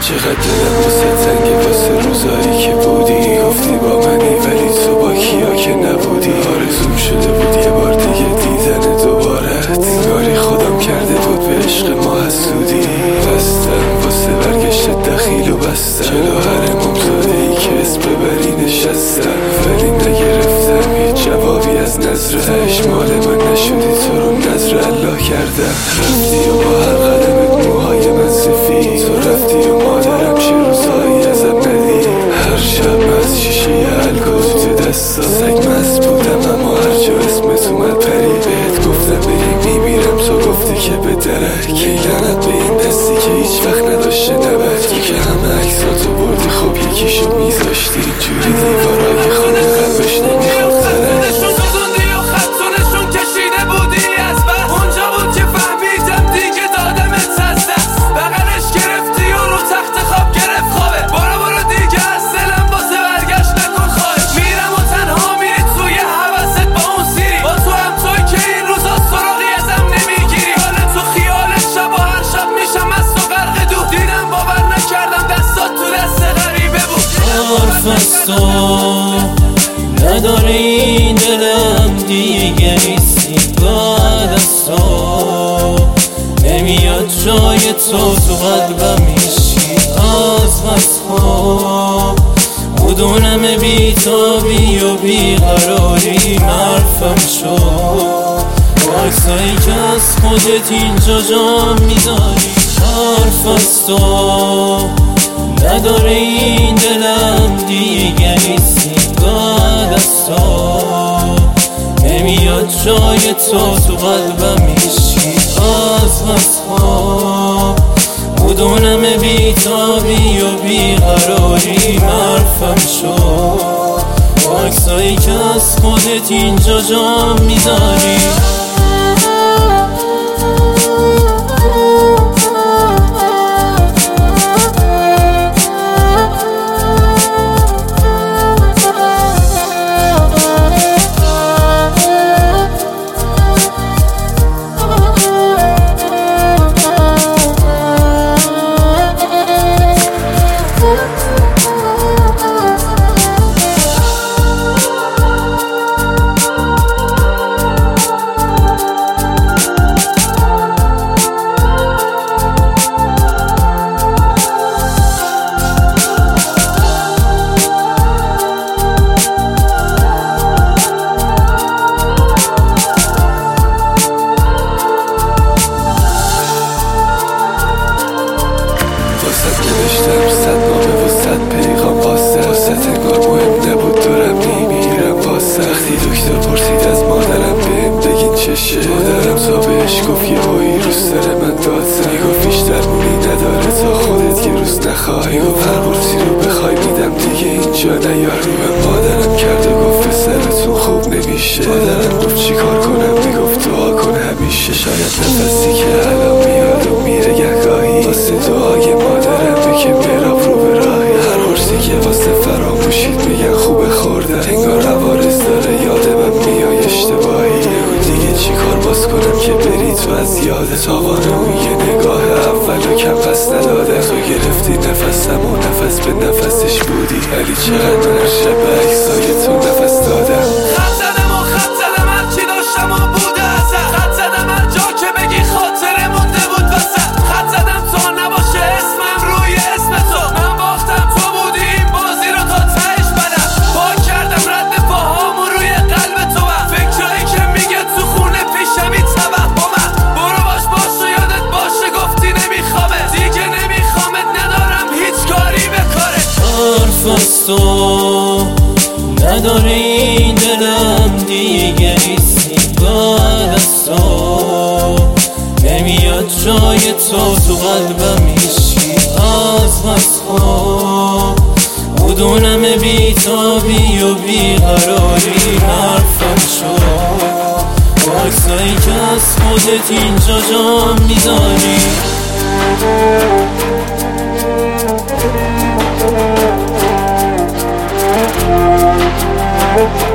چقدر دلم واسه تنگه واسه روزایی که بودی، گفتی با منی ولی تو با کیا که نبودی. آرزوم شده بود یه بار دیگه دیدن دوبارت، انگاری خودم کرده بود به عشق ما حسودی. بستم واسه برگشت دخیل و بستم، جلو هر ممزاده ای که اسم ببری نشستم، ولی نگرفتم هیچ جوابی از نظرش. مال من نشدی تو رو نظر الله کردم. رفتی و با هر قدمت موهای من سفید، تو رفتی و مادرم چه روزایی ازم ندید. هر شب از شیشه الکل تو دستا سگ مست بودم، اما هر جا اسمت اومد پرید. بهت گفتم بریم میمیرم، تو گفتی که به درک. ای لعنت به این دستی که هیچ وقت نداشته نبرد. تو که همه عکساتو بردی، خب یکیشو میذاشتی جوری دیوارای خونه قلبش نمیخورد ترک. نداره این دلم دیگه نیستی بعد از تو، نمیاد جای تو قلبم میشی از بس خوب. بدونم بی‌تابی و بیقراری مرفم شد، عکسایی که از خودت اینجا جا میذاری حرف از تو. نداره این دلم دیگه نیستی بعد از تو، نمیاد جای تو قلبم میشی از بس خوب. بدونم بی‌تابی و بیقراری مرفم شد، عکسایی که از خودت اینجا جا میذاری. نوشتم 100 نامه و 100 پیغام واسه انگار مهم نبود دارم میمیرم واسه. وقتی دکتر پرسید از مادرم بهم بگین چشه، مادرم تا بهش گفت یه هایی روست داره من داد زد. میگفت هیچ درمونی نداره تا خودت یه روز نخوای، میگفت هر قرصی رو بخوای میدم دیگه اینجا نیار. مادرم کرد و گفت سرتون خوب نمیشه. مادرم گفت چی کار کنم، میگفت دعا کن همیشه. شاید نفسی که الان میاد و میره گهگاهی واسه دعای مادرم که میرم رو به راهی. هر قرصی که واسه فراموشید میگن خوبه خوردن، انگار عوارض داره یاد من میای اشتباهی. دیگه چی کار باز کنم که بری تو از یاد تاوان اون یه نگاه اول و کم پس نداده. تو گرفتی نفسم و نفس به نفسش بودی، ولی چقدر من هر شب به عکسای تو نفس دادم. خط زدم هرچی داشتم و بوده ازت، خط زدم هر جا که بگی خاطره مونده بود وسط. خط زدم تا نباشه اسمم روی اسم تو، من باختم تو بودی این بازی رو تا تهش بدم. پاک کردم رد پاهامو روی قلب تو، فکرایی که میگه تو خونه پیشمی توهمم. برو باش و یادت باشه گفتی نمیخوامه دیگه، نمیخوامت ندارم هیچ کاری به کارت. حرف از تو نداره این دلم دیگه نیستی بعد از تو، نمیاد جای تو قلبم میشی از بس خوب. بدونم بی‌تابی و بیقراری حرفم شد، عکسایی که از خودت اینجا جا میذاری. Oh,